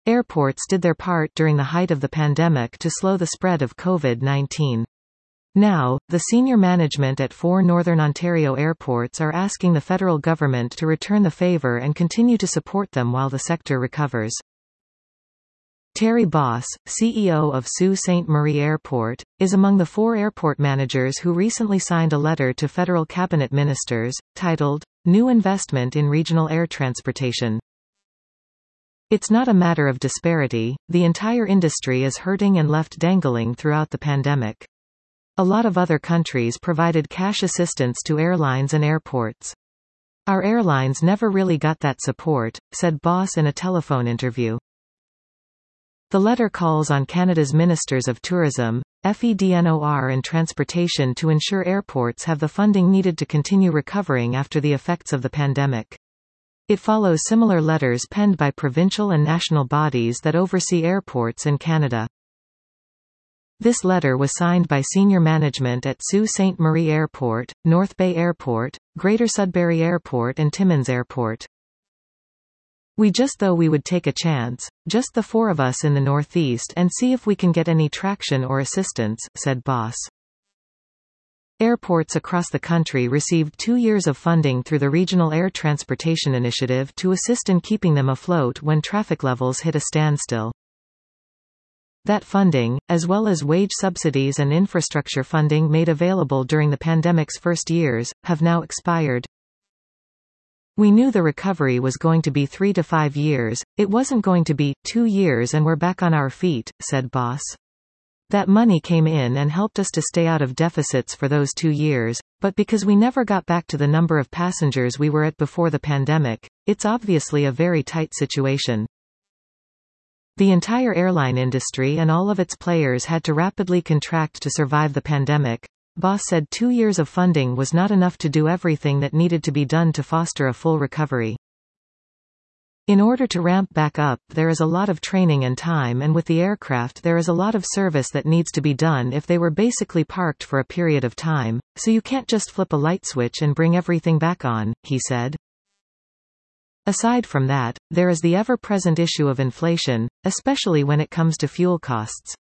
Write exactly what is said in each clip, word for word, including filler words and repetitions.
Airports did their part during the height of the pandemic to slow the spread of COVID nineteen. Now, the senior management at four Northern Ontario airports are asking the federal government to return the favour and continue to support them while the sector recovers. Terry Boss, C E O of Sault Ste. Marie Airport, is among the four airport managers who recently signed a letter to federal cabinet ministers, titled, New Investment in Regional Air Transportation. It's not a matter of disparity, the entire industry is hurting and left dangling throughout the pandemic. A lot of other countries provided cash assistance to airlines and airports. Our airlines never really got that support, said Boss in a telephone interview. The letter calls on Canada's Ministers of Tourism, F E D N O R and Transportation to ensure airports have the funding needed to continue recovering after the effects of the pandemic. It follows similar letters penned by provincial and national bodies that oversee airports in Canada. This letter was signed by senior management at Sault Ste. Marie Airport, North Bay Airport, Greater Sudbury Airport and Timmins Airport. We just thought we would take a chance, just the four of us in the Northeast, and see if we can get any traction or assistance, said Boss. Airports across the country received two years of funding through the Regional Air Transportation Initiative to assist in keeping them afloat when traffic levels hit a standstill. That funding, as well as wage subsidies and infrastructure funding made available during the pandemic's first years, have now expired. We knew the recovery was going to be three to five years, it wasn't going to be two years and we're back on our feet, said Boss. That money came in and helped us to stay out of deficits for those two years, but because we never got back to the number of passengers we were at before the pandemic, it's obviously a very tight situation. The entire airline industry and all of its players had to rapidly contract to survive the pandemic. Boss said two years of funding was not enough to do everything that needed to be done to foster a full recovery. In order to ramp back up, there is a lot of training and time, and with the aircraft there is a lot of service that needs to be done if they were basically parked for a period of time, so you can't just flip a light switch and bring everything back on, he said. Aside from that, there is the ever-present issue of inflation, especially when it comes to fuel costs.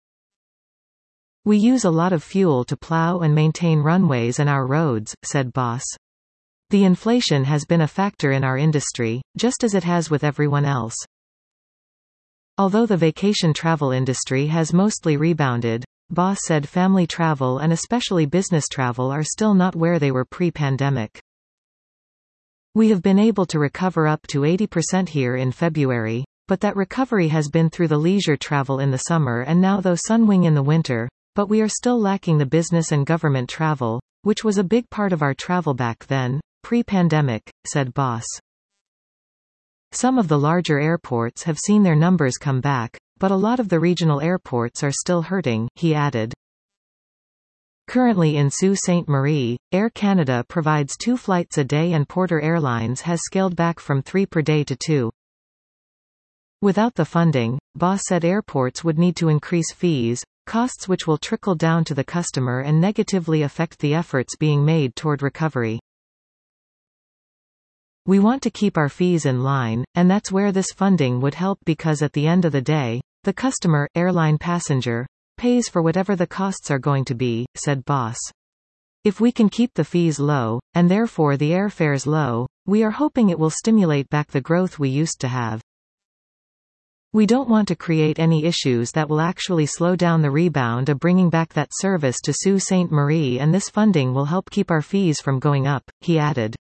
We use a lot of fuel to plow and maintain runways and our roads, said Boss. The inflation has been a factor in our industry, just as it has with everyone else. Although the vacation travel industry has mostly rebounded, Boss said family travel and especially business travel are still not where they were pre-pandemic. We have been able to recover up to eighty percent here in February, but that recovery has been through the leisure travel in the summer and now though Sunwing in the winter, but we are still lacking the business and government travel, which was a big part of our travel back then, pre-pandemic, said Boss. Some of the larger airports have seen their numbers come back, but a lot of the regional airports are still hurting, he added. Currently in Sault Ste. Marie, Air Canada provides two flights a day and Porter Airlines has scaled back from three per day to two. Without the funding, Boss said airports would need to increase fees, costs which will trickle down to the customer and negatively affect the efforts being made toward recovery. We want to keep our fees in line, and that's where this funding would help because at the end of the day, the customer, airline passenger, pays for whatever the costs are going to be, said Boss. If we can keep the fees low, and therefore the airfares low, we are hoping it will stimulate back the growth we used to have. We don't want to create any issues that will actually slow down the rebound of bringing back that service to Sault Ste. Marie, and this funding will help keep our fees from going up, he added.